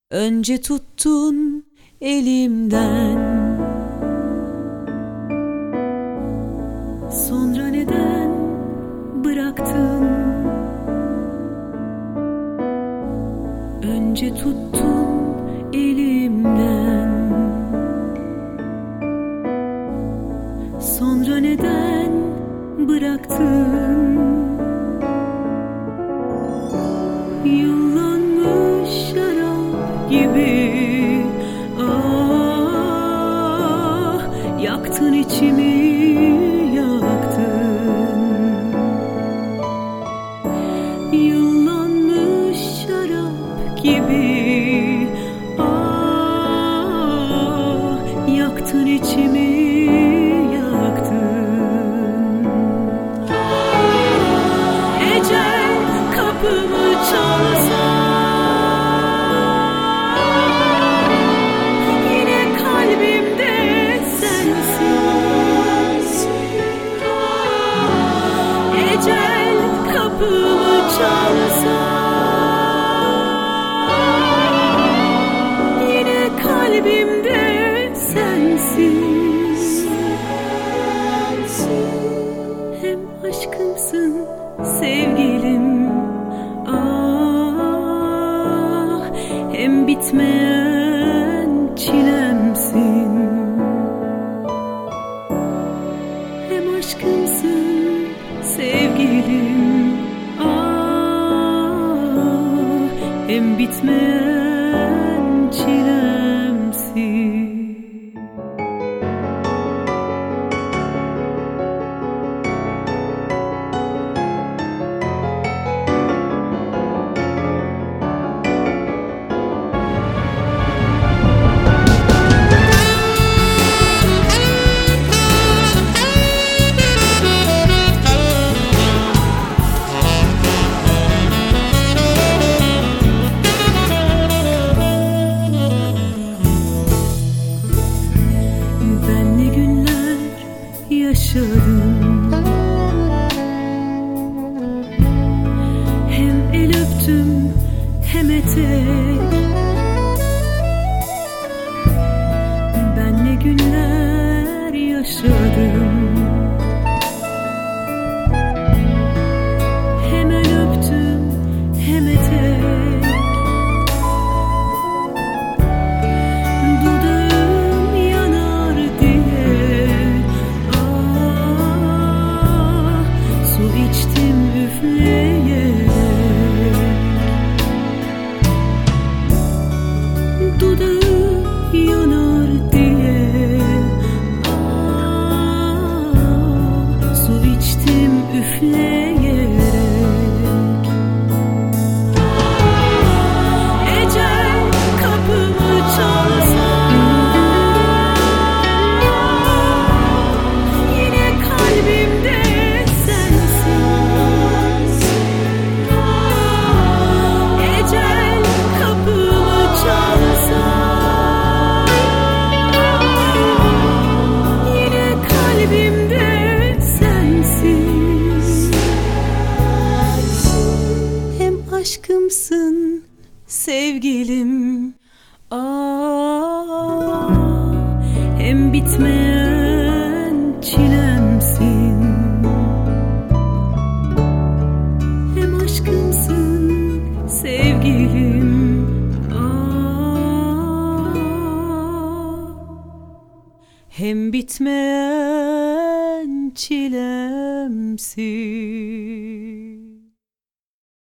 Önce tuttun elimden, sonra neden bıraktın? Önce tuttun elimden, sonra neden bıraktın? Yıllanmış şarap gibi, ah, yaktın içimi, yaktın. Yıllanmış şarap gibi, ah, yaktın içimi, yaktın. Ecel kapımı çalsa, yine kalbimde sensin. Ecel kapımı çalsa, yine kalbimde sensin. Hem aşkımsın sevgilim, ah, hem bitmeyen çilemsin. Hem aşkımsın sevgilim, ah, hem bitmeyen çilemsin. Yaşadım, hem el öptüm hem etek. Ben ne günler yaşadım, hem el öptüm hem etek. Dudağım yanar diye, su içtim üfleyerek. Dudağım yanar diye, su içtim üfleyerek. Ecel kapımı çalsa, yine kalbimde sensin. Ecel kapımı çalsa, yine kalbimde sensin. Hem aşkımsın sevgilim, ah, hem bitmeyen çilemsin. Hem aşkımsın sevgilim, ah, hem bitmeyen çilemsin.